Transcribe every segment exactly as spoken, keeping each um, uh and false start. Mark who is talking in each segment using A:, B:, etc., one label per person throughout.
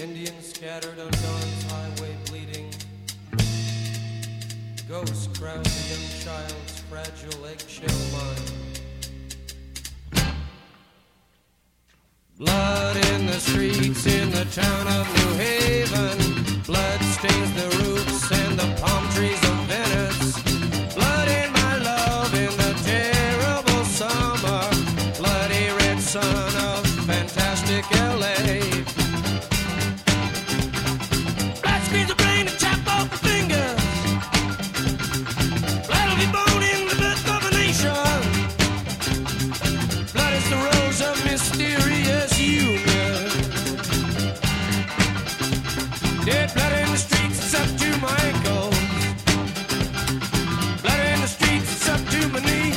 A: Indians scattered on dawn's highway bleeding. Ghosts crowd the young child's fragile eggshell mind. Blood in the streets in the town of New Haven. Blood stains the roofs and the palm trees of Venice. Blood in my love in the terrible summer. Bloody red sun of fantastic L A. Blood screens the brain and chop off the fingers. Blood will be born in the birth of a nation. Blood is the rose of mysterious union. Dead blood in the streets, it's up to my ankles. Blood in the streets, it's up to my knee.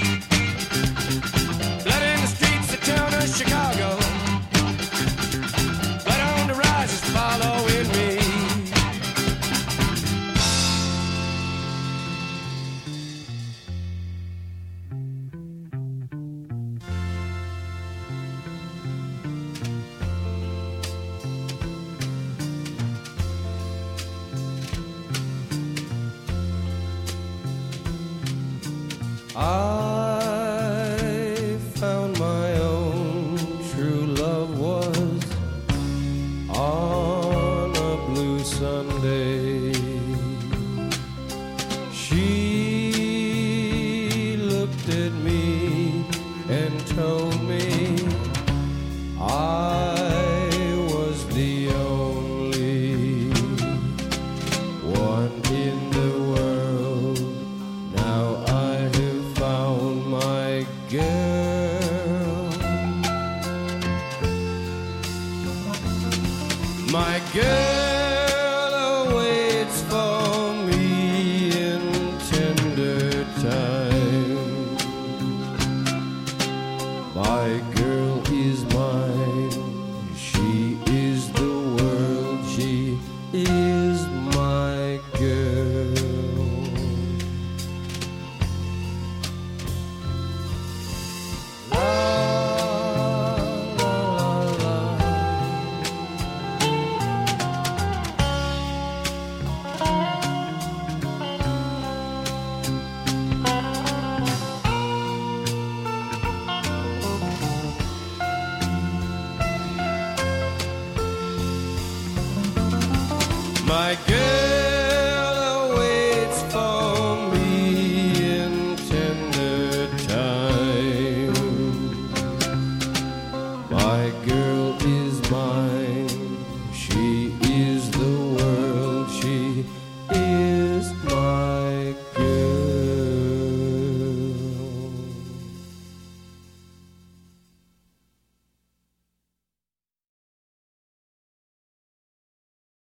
A: Blood in the streets, the town of Chicago. Blood on the rise is following me. I found my own true love was on a blue Sunday. She looked at me and told me I was the only one in the world. Now I have found my girl. My girl awaits for me in tender time. My girl is mine. She is the world. She is my girl. My girl